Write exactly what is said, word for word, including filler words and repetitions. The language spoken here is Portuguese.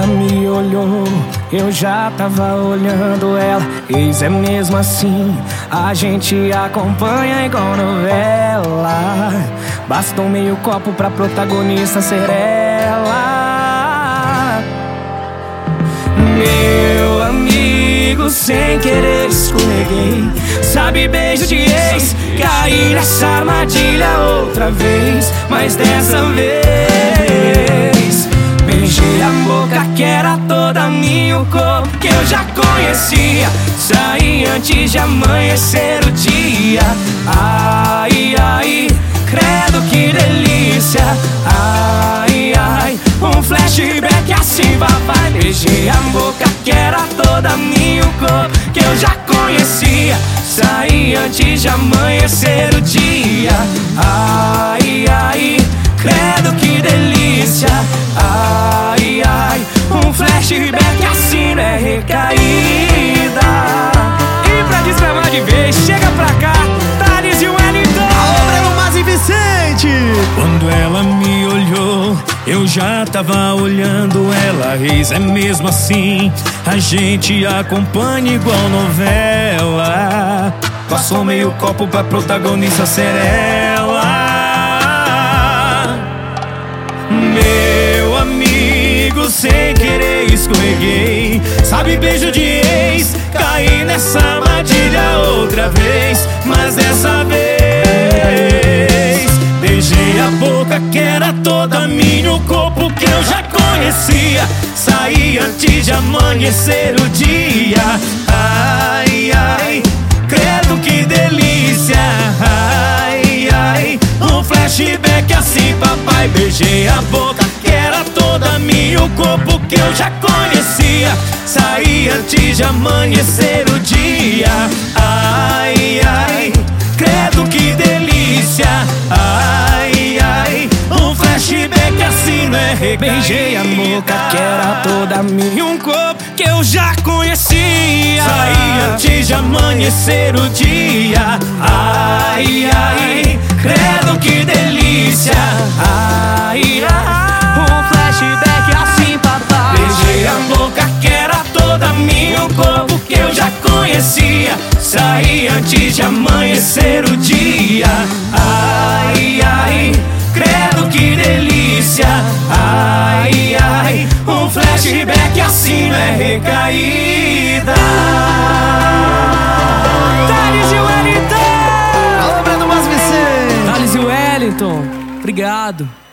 ela me olhou, eu já tava olhando ela. Eis é mesmo assim, a gente acompanha igual novela. Basta um meio copo pra protagonista ser ela. Meu amigo, sem querer escorreguei. Sabe, beijo de ex, caí nessa armadilha outra vez. Mas dessa vez beijei a boca que era toda minha, o corpo que eu já conhecia. Saí antes de amanhecer o dia. Ai, ai, credo que delícia. Ai, ai, um flashback assim, papai. Beijei a boca que era toda minha, o corpo que eu já conhecia. Saí antes de amanhecer o dia. Ai, ai, credo que delícia. Ai, ai, um flashback assim não é recaída. E pra desgramar de vez, chega pra cá, Thales e Wellington. Alô, Breno Mas e Vicente. Quando ela me olhou, eu já tava olhando ela. Eis é mesmo assim, a gente acompanha igual novela. Passou meio copo pra protagonista ser ela. Meu amigo, sem querer escorreguei. Sabe, beijo de ex, caí nessa armadilha outra vez. Mas dessa vez beijei a boca que era toda minha, o corpo que eu já conhecia. Saí antes de amanhecer o dia. Ai, ai, credo que delícia. Ai, ai, um flashback assim, papai. Beijei a boca que era toda minha, o corpo que eu já conhecia. Saí antes de amanhecer o dia. Ai, ai, credo que delícia. Ai, ai, um flashback assim não é recaída. Beijei a boca que era toda minha, um corpo que eu já conhecia. Saí antes de amanhecer o dia. Ai, ai, credo que delícia. Ai, ai, um flashback assim, papai. Beijei a boca que era toda minha, um corpo que eu já conhecia. Saí antes de amanhecer o dia. Ai, ai, credo que delícia. Ai, ai, um flashback assim não é recaída. Thales e Wellington. Alô, Breno Mas e Vicente. Thales e Wellington, obrigado.